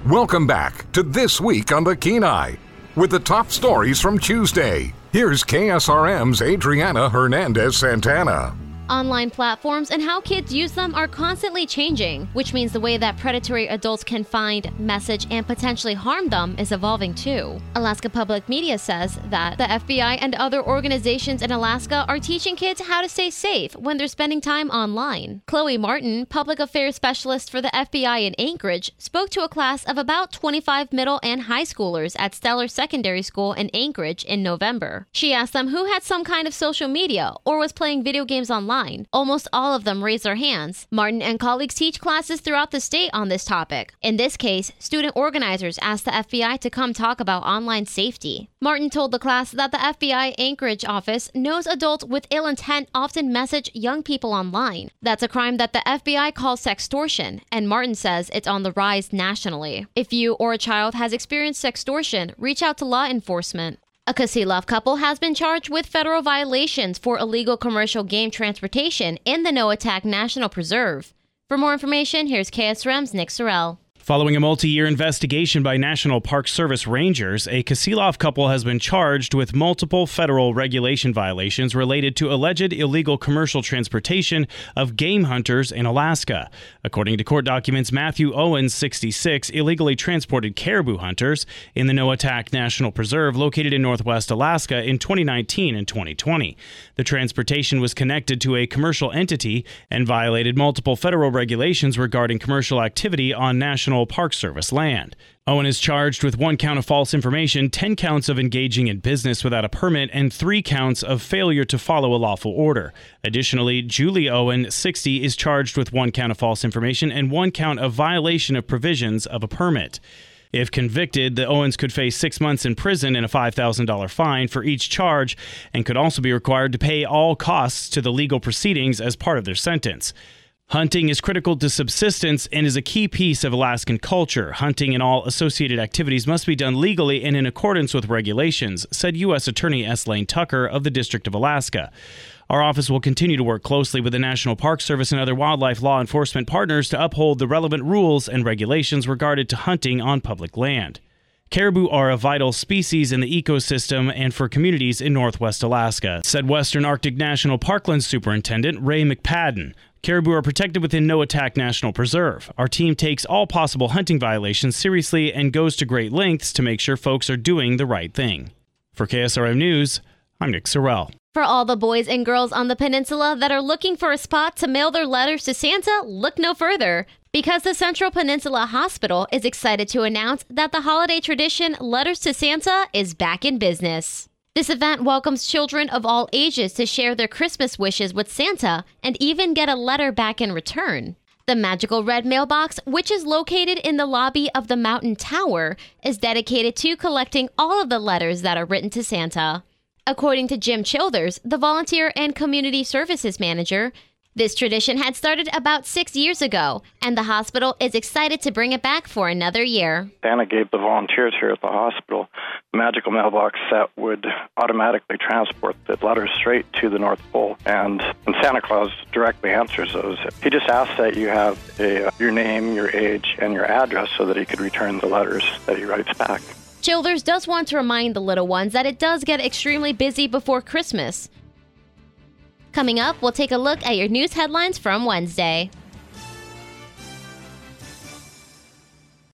Welcome back to This Week on the Kenai with the top stories from Tuesday. Here's KSRM's Adriana Hernandez Santana. Online platforms and how kids use them are constantly changing, which means the way that predatory adults can find, message, and potentially harm them is evolving too. Alaska Public Media says that the FBI and other organizations in Alaska are teaching kids how to stay safe when they're spending time online. Chloe Martin, public affairs specialist for the FBI in Anchorage, spoke to a class of about 25 middle and high schoolers at Stellar Secondary School in Anchorage in November. She asked them who had some kind of social media or was playing video games online. Almost all of them raised their hands. Martin and colleagues teach classes throughout the state on this topic. In this case, student organizers asked the FBI to come talk about online safety. Martin told the class that the FBI Anchorage office knows adults with ill intent often message young people online. That's a crime that the FBI calls sextortion, and Martin says it's on the rise nationally. If you or a child has experienced sextortion, reach out to law enforcement. A Kasilof couple has been charged with federal violations for illegal commercial game transportation in the Noatak National Preserve. For more information, here's KSRM's Nick Sorrell. Following a multi-year investigation by National Park Service rangers, a Kasilof couple has been charged with multiple federal regulation violations related to alleged illegal commercial transportation of game hunters in Alaska. According to court documents, Matthew Owens, 66, illegally transported caribou hunters in the Noatak National Preserve located in northwest Alaska in 2019 and 2020. The transportation was connected to a commercial entity and violated multiple federal regulations regarding commercial activity on National Park Service land. Owen is charged with 1 count of false information, 10 counts of engaging in business without a permit, and 3 counts of failure to follow a lawful order. Additionally, Julie Owen, 60, is charged with 1 count of false information and 1 count of violation of provisions of a permit. If convicted, the Owens could face 6 months in prison and a $5,000 fine for each charge, and could also be required to pay all costs to the legal proceedings as part of their sentence. Hunting is critical to subsistence and is a key piece of Alaskan culture. Hunting and all associated activities must be done legally and in accordance with regulations, said U.S. Attorney S. Lane Tucker of the District of Alaska. Our office will continue to work closely with the National Park Service and other wildlife law enforcement partners to uphold the relevant rules and regulations regarding to hunting on public land. Caribou are a vital species in the ecosystem and for communities in northwest Alaska, said Western Arctic National Parkland Superintendent Ray McPadden. Caribou are protected within Noatak National Preserve. Our team takes all possible hunting violations seriously and goes to great lengths to make sure folks are doing the right thing. For KSRM News, I'm Nick Sorrell. For all the boys and girls on the peninsula that are looking for a spot to mail their letters to Santa, look no further, because the Central Peninsula Hospital is excited to announce that the holiday tradition Letters to Santa is back in business. This event welcomes children of all ages to share their Christmas wishes with Santa and even get a letter back in return. The Magical Red Mailbox, which is located in the lobby of the Mountain Tower, is dedicated to collecting all of the letters that are written to Santa. According to Jim Childers, the volunteer and community services manager, this tradition had started about 6 years ago, and the hospital is excited to bring it back for another year. Santa gave the volunteers here at the hospital a magical mailbox that would automatically transport the letters straight to the North Pole, and Santa Claus directly answers those. He just asks that you have your name, your age, and your address so that he could return the letters that he writes back. Childers does want to remind the little ones that it does get extremely busy before Christmas. Coming up, we'll take a look at your news headlines from Wednesday.